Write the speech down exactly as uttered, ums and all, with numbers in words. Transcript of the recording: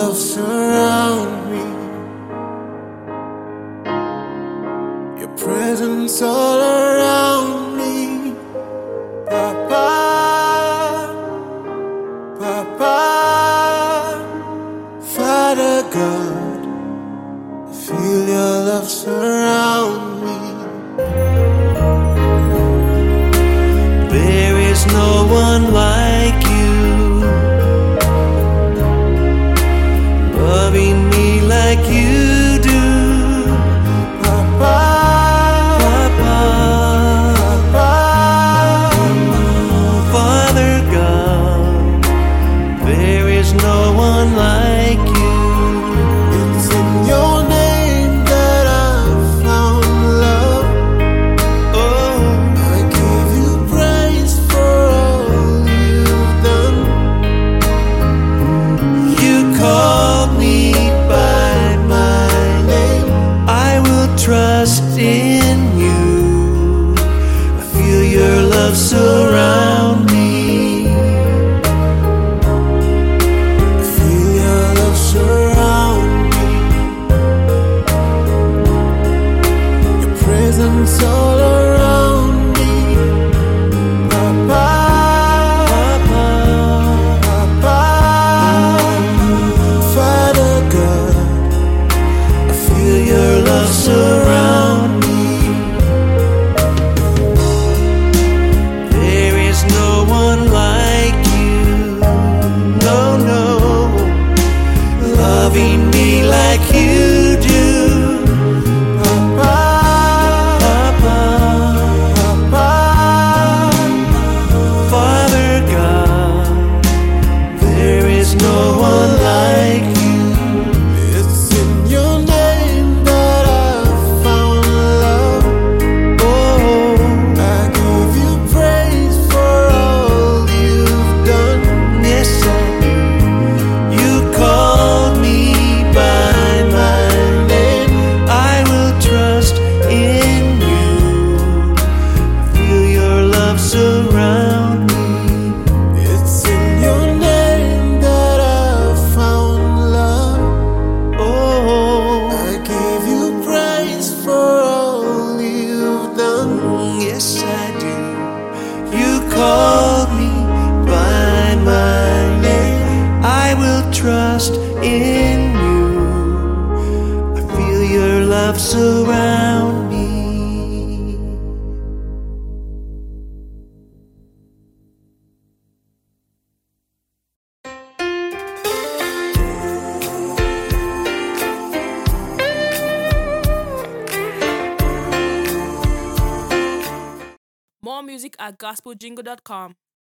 love surround me. Your presence all around me. Papa, Papa, Father God, I feel your love surround me. There is no one like you, loving me like you do. Papa, Papa, Papa, Father God, there is no one like you. It's in your name that I found love. Oh, I give you praise for all you've done. You called me by my name. I will trust in you. I feel your love surround me. I feel your love surround me. Your presence all around me. Papa, Papa, Papa, Father God, I feel your love surround me. There is no one like you, no, no, loving me like you do. Papa, Papa, Papa, Father God, there is no one like you. It's in your name that I found love. Oh, I give you praise for all you've done. Yes, I do. You called me by my name. I will trust in you. I feel your love surround me. It's in your name that I found love. Oh, I give you praise for all you've done. Yes, I do. You called me by my name. I will trust in you. I feel your love surround me. More music at gospel jingle dot com.